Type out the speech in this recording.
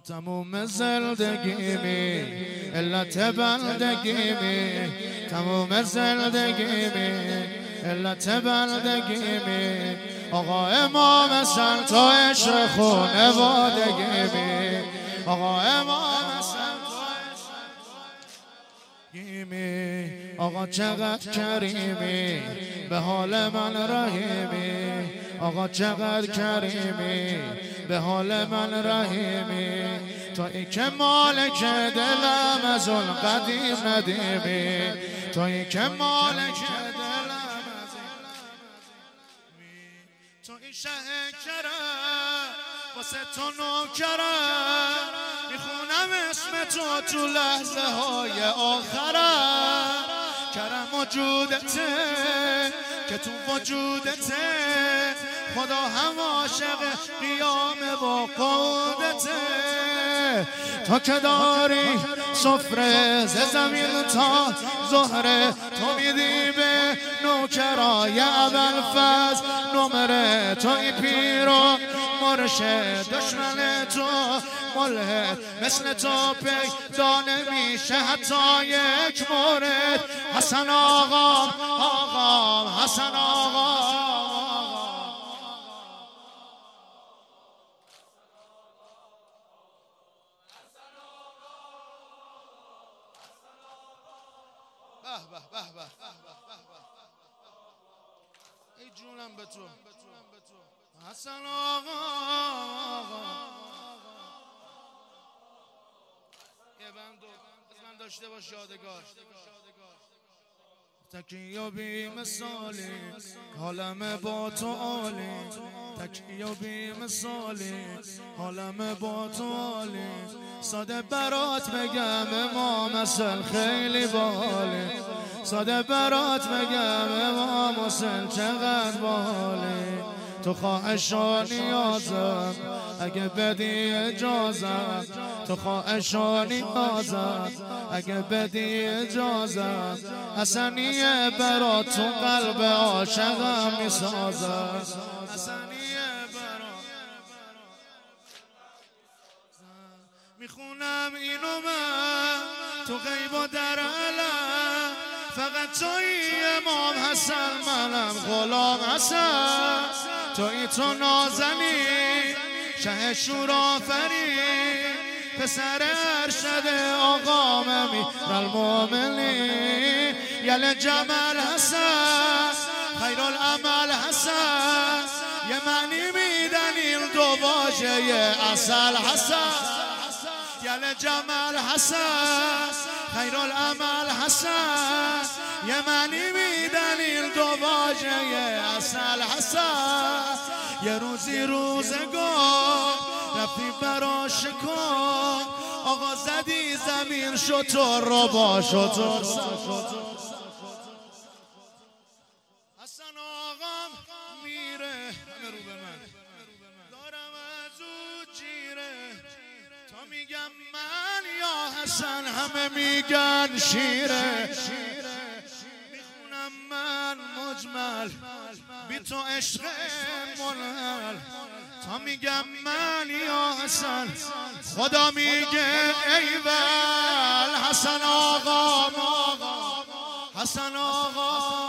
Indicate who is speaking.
Speaker 1: تموم زندگیمی علت بندگیمی، تموم زندگیمی علت بندگیمی. آقا امام حسن تا عشق خانوادگیمی، آقا امام حسن تا عشق خانوادگیمی. آقا چقدر کریمی به حال من رحیمی، آقا چقدر کریمی به حال من رحیمی. تو ای که مالک دلم از اون قدیم ندیمی، تو ای که مالک دلم از تو ای شکرم واسه تو نوکرم، میخونم اسم تو لحظه های آخرم. کرم وجودته که تو وجودته، خدا هم عاشق قیام با قودته. تا که داری سفره ز زمین تا زهره، تو میدی به نوکرای ابوالفضل نمره. تو ای پیر و مرشد دشمن تو ملحد، مثل تو پیدا نمیشه حتی یک مورد. حسن آقا آقا حسن آقا. ای جونم به تو حسن آقا. یه بند از من داشته باش یادگار. تکیه بی مثالی حالم با تو عالی، تکیه بی مثالی حالم با تو عالی. ساده برات بگم امام حسن خیلی بالی، ساده برات بگم امام حسن چقدر بالی. تو خواهش و نیازم اگه بدی اجازم، تو خواهش و نیازم اگه بدی اجازم. حسنیه برا تو قلب عاشقم میسازم، حسنیه برا میخونم اینو من تو غیب و در علم. فقط توی امام حسن منم غلام حسن، توی تو نازنی شه شورافری، پسر ارشد آقا امیرالمومنین. یل جمل حسن خیر العمل حسن، یه معنی میدن این دو واژه اصل حسن. یل جمل حسن خیر العمل حسن، یه معنی میدن این دو واژه اصل حسن. یه روزی روزگار رفتی برا شکار، آقا زدی زمین شتر رو با شتر. حسن آقام میره همه رو به من، دارم از او جیره. تا میگم من یا حسن همه میگن شیره. میخونم من مجمل بی تو عشق منحل. تا میگم من یا حسن خدا میگه ایول. حسن آقا حسن آقا